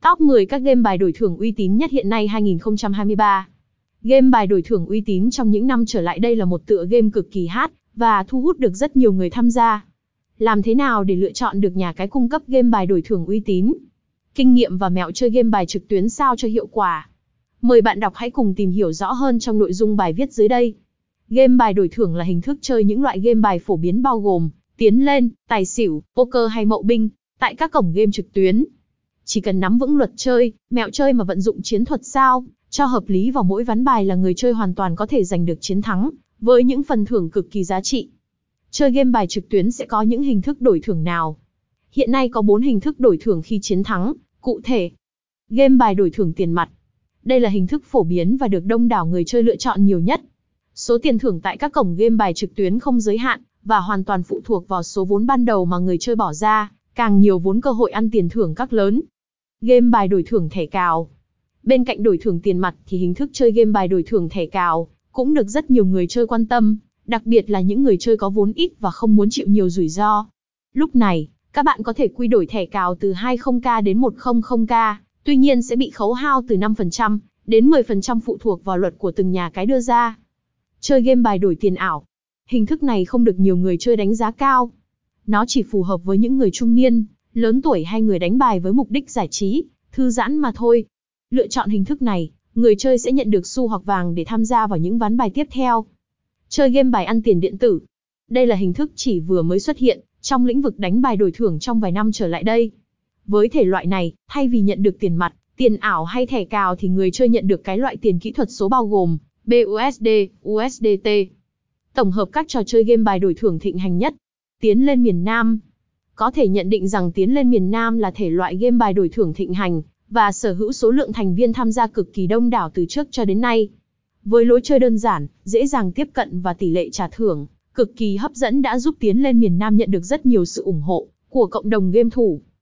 Top 10 các game bài đổi thưởng uy tín nhất hiện nay 2023. Game bài đổi thưởng uy tín trong những năm trở lại đây là một tựa game cực kỳ hot và thu hút được rất nhiều người tham gia. Làm thế nào để lựa chọn được nhà cái cung cấp game bài đổi thưởng uy tín? Kinh nghiệm và mẹo chơi game bài trực tuyến sao cho hiệu quả? Mời bạn đọc hãy cùng tìm hiểu rõ hơn trong nội dung bài viết dưới đây. Game bài đổi thưởng là hình thức chơi những loại game bài phổ biến bao gồm tiến lên, tài xỉu, poker hay mậu binh tại các cổng game trực tuyến. Chỉ cần nắm vững luật chơi, mẹo chơi mà vận dụng chiến thuật sao cho hợp lý vào mỗi ván bài là người chơi hoàn toàn có thể giành được chiến thắng với những phần thưởng cực kỳ giá trị. Chơi game bài trực tuyến sẽ có những hình thức đổi thưởng nào? Hiện nay có 4 hình thức đổi thưởng khi chiến thắng, cụ thể. Game bài đổi thưởng tiền mặt. Đây là hình thức phổ biến và được đông đảo người chơi lựa chọn nhiều nhất. Số tiền thưởng tại các cổng game bài trực tuyến không giới hạn và hoàn toàn phụ thuộc vào số vốn ban đầu mà người chơi bỏ ra, càng nhiều vốn cơ hội ăn tiền thưởng các lớn. Game bài đổi thưởng thẻ cào. Bên cạnh đổi thưởng tiền mặt thì hình thức chơi game bài đổi thưởng thẻ cào cũng được rất nhiều người chơi quan tâm, đặc biệt là những người chơi có vốn ít và không muốn chịu nhiều rủi ro. Lúc này, các bạn có thể quy đổi thẻ cào từ 20k đến 100k, tuy nhiên sẽ bị khấu hao từ 5% đến 10% phụ thuộc vào luật của từng nhà cái đưa ra. Chơi game bài đổi tiền ảo. Hình thức này không được nhiều người chơi đánh giá cao. Nó chỉ phù hợp với những người trung niên, lớn tuổi hay người đánh bài với mục đích giải trí, thư giãn mà thôi. Lựa chọn hình thức này, người chơi sẽ nhận được xu hoặc vàng để tham gia vào những ván bài tiếp theo. Chơi game bài ăn tiền điện tử. Đây là hình thức chỉ vừa mới xuất hiện trong lĩnh vực đánh bài đổi thưởng trong vài năm trở lại đây. Với thể loại này, thay vì nhận được tiền mặt, tiền ảo hay thẻ cào thì người chơi nhận được cái loại tiền kỹ thuật số bao gồm BUSD, USDT. Tổng hợp các trò chơi game bài đổi thưởng thịnh hành nhất. Tiến lên miền Nam. Có thể nhận định rằng Tiến lên miền Nam là thể loại game bài đổi thưởng thịnh hành và sở hữu số lượng thành viên tham gia cực kỳ đông đảo từ trước cho đến nay. Với lối chơi đơn giản, dễ dàng tiếp cận và tỷ lệ trả thưởng cực kỳ hấp dẫn đã giúp Tiến lên miền Nam nhận được rất nhiều sự ủng hộ của cộng đồng game thủ.